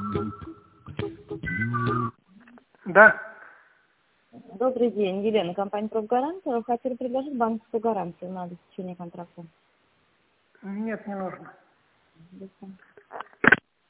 Да. Добрый день, Елена, компания «Профгаранция». Вы хотели предложить банковскую гарантию на обеспечение контракта? Нет, не нужно. До свидания.